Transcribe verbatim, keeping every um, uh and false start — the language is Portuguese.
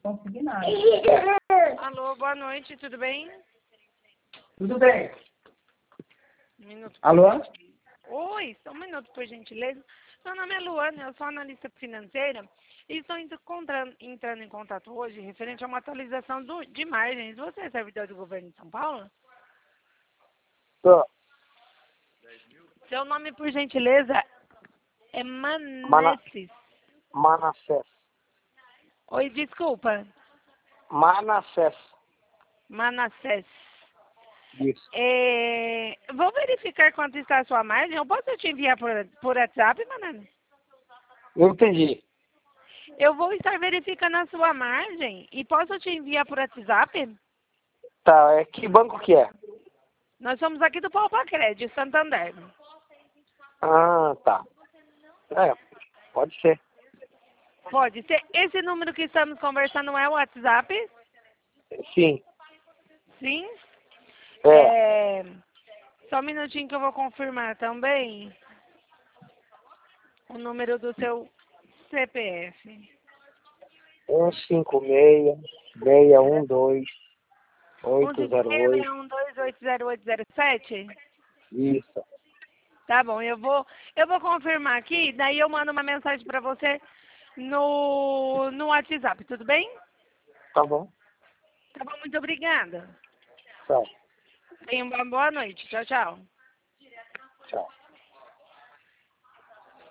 consegui nada. Alô, boa noite, tudo bem? Tudo bem. Um minuto. Alô? Oi, só um minuto, por gentileza. Meu nome é Luana, eu sou analista financeira e estou encontrando, entrando em contato hoje referente a uma atualização do, de margens. Você é servidor do governo de São Paulo? Tô. Seu nome, por gentileza, é Manessis. Manassés. Oi, desculpa. Manassés. Manassés. Isso. É, vou verificar quanto está a sua margem. Eu posso te enviar por, por WhatsApp, Manassés? Eu entendi. Eu vou estar verificando a sua margem e posso te enviar por WhatsApp? Tá, é que banco que é? Nós somos aqui do Palpa Crédito, Santander. Ah, tá. É, pode ser. Pode ser. Esse número que estamos conversando é o WhatsApp? Sim. Sim? É. É, só um minutinho que eu vou confirmar também o número do seu C P F. um cinco seis, seis um dois, um oito cinco zero seis, oito. seis um dois, oito zero oito zero sete? Isso. Tá bom, eu vou, eu vou confirmar aqui, daí eu mando uma mensagem para você no, no WhatsApp, tudo bem? Tá bom. Tá bom, muito obrigada. Tchau. Tenha uma boa noite. Tchau, tchau. Tchau.